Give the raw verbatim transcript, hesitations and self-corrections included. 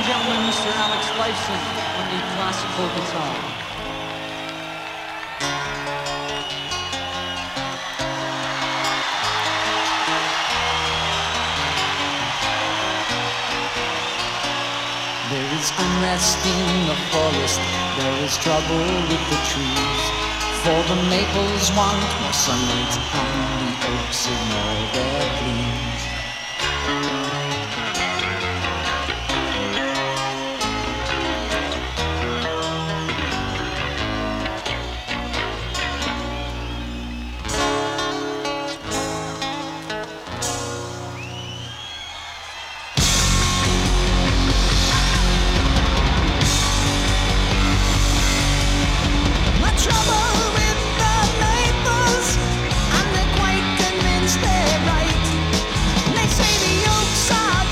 gentlemen, Mister Alex Lifeson on the classical guitar. There is unrest in the forest, there is trouble with the trees. For the maples want more sunlight and the oaks ignore their gleam.